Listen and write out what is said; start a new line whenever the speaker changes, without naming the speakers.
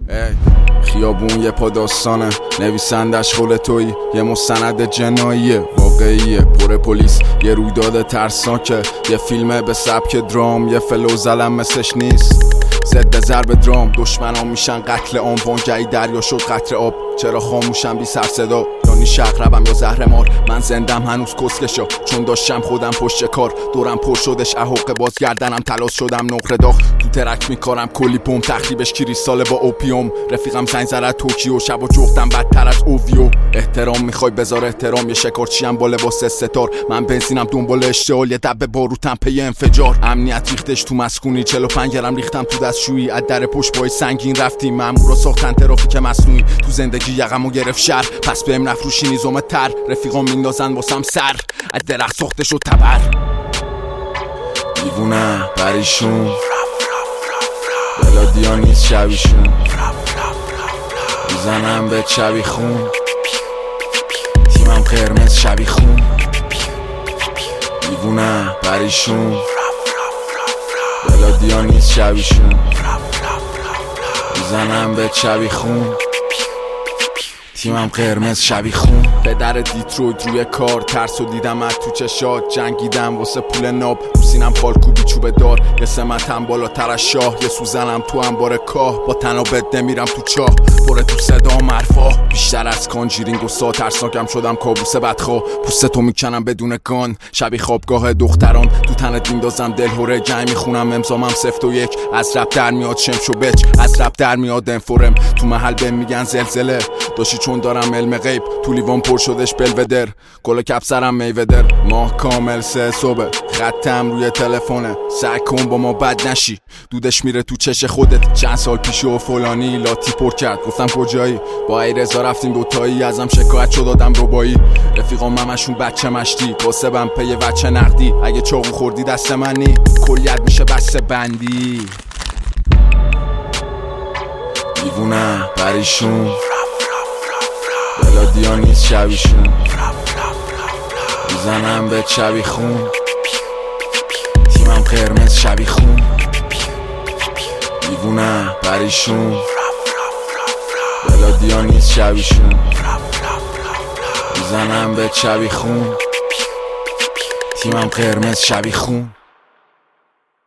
خیابون یه پا داستانه، نویسندش خول تویی، یه مستند جناییه واقعیه پر پلیس، یه رویداد ترسناکه، یه فیلمه به سبک درام، یه فلو زلم مثلش نیست، ضد ضرب درام، دشمنان میشن قتل عام، وانگهی دریا شد قطره آب، چرا خاموشم بی سر صدا، یعنی شقربم یا زهر مار، من زندم هنوز کسکشا، چون داشتم خودم پشت کار، دورم پر شدش احق بازگردنم تلاش شدم نقره داغ، تو ترک میکارم کلی پوم، تخریبش کریستال با اوپیوم، رفیقم زنگ زد توکیو، شب و جختم بدتر از اوویو، احترام میخوای بذار احترام، یه شکارچیم با لباس ستار، من بنزینم دنبال اشتعال، یه دبه باروتم پی انفجار، امنیت ریختش تو مسکونی، 45 گرم ریختم تو دستشویی، از در پشت پای سنگین رفتیم، مامورا ساختن ترافیک مصنوعی، تو زندگی یقمو گرفت شر، پس بهم نفروشی نیزومه تر، رفیقام میندازن واسم سر، از درخت ساخته شد تبر، دیوونه پریشون، بلادیا نیست شبیشون، میزنم به شبی خون، تیمم قرمز شبی خون، دیوونه پریشون، بلادیا نیست شبیشون، میزنم به شبی خون، تیمم قرمز شبی خون، پدر دیترویت روی کار، ترسو دیدم از تو چشات، جنگیدم واسه پول ناب، رو سینم خالکوبی چوبه دار، یه سمتم بالاتر از شاه، یه سوزنم تو انبار کاه، با تنابت نمیرم تو چاه، پره تو صدا مرفا، بیشتر از کانجیرینگ و سا، ترسناکم شدم کابوس بدخواه، پوستتو میکنم بدون گان، شبی خوابگاه دختران، تو تنت میندازم دلهوره، جنگ میخونم امضامم 0 و 1، از رپ در میاد شمش و بچ، از رپ در میاد انفورم، تو محل بهم میگن زلزله، داشتی چون دارم علم غیب، تو لیوان پر شدش بلودر، گل کپ سرم میوه در، ماه کامل 3 صبح، خطم روی تلفونه، سعی کن با ما بد نشی، دودش میره تو چش خودت، چند سال پیش و فلانی لاتی پر کرد، گفتم کجایی، با ایرزا رفتیم دوتایی، ازم شکایت شد دادم ربایی، رفیقام همشون بچه مشتی، کاسبم پی وچه نقدی، اگه چاقو خوردی دست منی، کلیت میشه بسته بندی، دیوونه پریشون، بلادیا نیست شبیشون، میزنم به شبی خون، تیمم قرمز شبی خون، دیوونه پریشون، بلادیا نیست شبیشون، میزنم به شبی خون، تیمم قرمز شبی خون.